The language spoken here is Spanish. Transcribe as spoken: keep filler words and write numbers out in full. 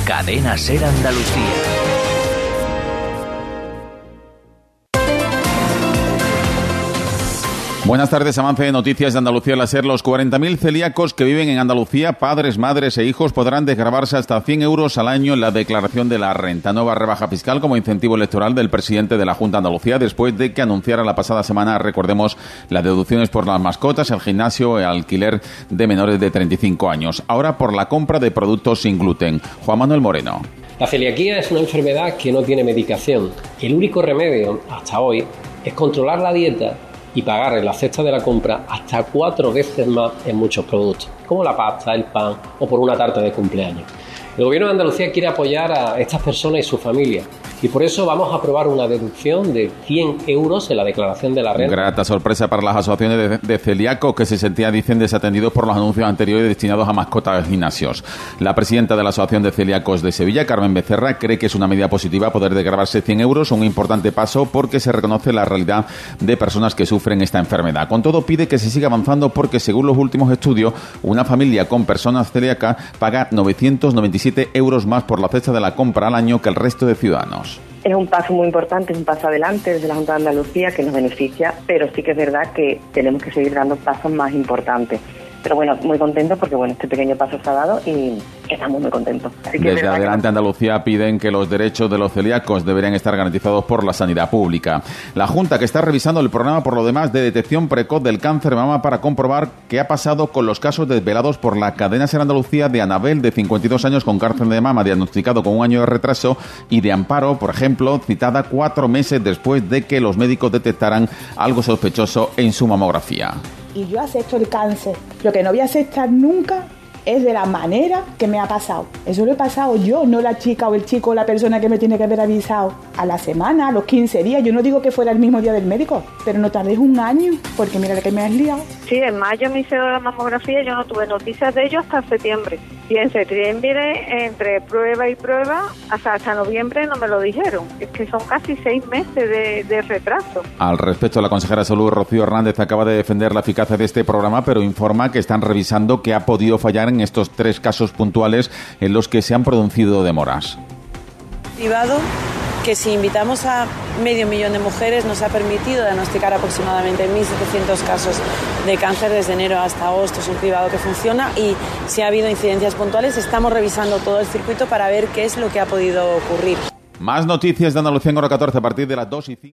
Cadena Ser Andalucía. Buenas tardes, avance de noticias de Andalucía la SER. Los cuarenta mil celíacos que viven en Andalucía, padres, madres e hijos, podrán desgravarse hasta cien euros al año en la declaración de la renta. Nueva rebaja fiscal como incentivo electoral del presidente de la Junta de Andalucía después de que anunciara la pasada semana, recordemos, las deducciones por las mascotas, el gimnasio, el alquiler de menores de treinta y cinco años. Ahora por la compra de productos sin gluten. Juan Manuel Moreno. La celiaquía es una enfermedad que no tiene medicación. El único remedio hasta hoy es controlar la dieta y pagar en la cesta de la compra hasta cuatro veces más en muchos productos, como la pasta, el pan o por una tarta de cumpleaños. El Gobierno de Andalucía quiere apoyar a estas personas y sus familias, y por eso vamos a aprobar una deducción de cien euros en la declaración de la renta. Grata sorpresa para las asociaciones de, de celíacos que se sentían, dicen, desatendidos por los anuncios anteriores destinados a mascotas de gimnasios. La presidenta de la Asociación de Celíacos de Sevilla, Carmen Becerra, cree que es una medida positiva poder desgravarse cien euros, un importante paso porque se reconoce la realidad de personas que sufren esta enfermedad. Con todo, pide que se siga avanzando porque, según los últimos estudios, una familia con personas celíacas paga novecientos noventa y siete euros más por la cesta de la compra al año que el resto de ciudadanos. Es un paso muy importante, es un paso adelante desde la Junta de Andalucía que nos beneficia, pero sí que es verdad que tenemos que seguir dando pasos más importantes. Pero bueno, muy contentos porque bueno, este pequeño paso se ha dado y estamos muy contentos. Así que desde Adelante Andalucía piden que los derechos de los celíacos deberían estar garantizados por la sanidad pública. La Junta, que está revisando el programa por lo demás de detección precoz del cáncer de mama para comprobar qué ha pasado con los casos desvelados por la cadena Ser Andalucía de Anabel, de cincuenta y dos años, con cáncer de mama diagnosticado con un año de retraso, y de Amparo, por ejemplo, citada cuatro meses después de que los médicos detectaran algo sospechoso en su mamografía. Y yo acepto el cáncer. Lo que no voy a aceptar nunca es de la manera que me ha pasado. Eso lo he pasado yo, no la chica o el chico o la persona que me tiene que haber avisado. A la semana, a los quince días. Yo no digo que fuera el mismo día del médico, pero no tardé un año, porque mira que me has liado. Sí, en mayo me hice la mamografía, yo no tuve noticias de ello hasta septiembre. Y en septiembre, entre prueba y prueba, hasta, hasta noviembre no me lo dijeron. Es que son casi seis meses de, de retraso. Al respecto, la consejera de Salud, Rocío Hernández, acaba de defender la eficacia de este programa, pero informa que están revisando qué ha podido fallar en estos tres casos puntuales en los que se han producido demoras. Privado, que si invitamos a medio millón de mujeres nos ha permitido diagnosticar aproximadamente mil setecientos casos de cáncer desde enero hasta agosto. Es un cribado que funciona y si ha habido incidencias puntuales estamos revisando todo el circuito para ver qué es lo que ha podido ocurrir. Más noticias de Andalucía en Hora catorce a partir de las dos y cinco.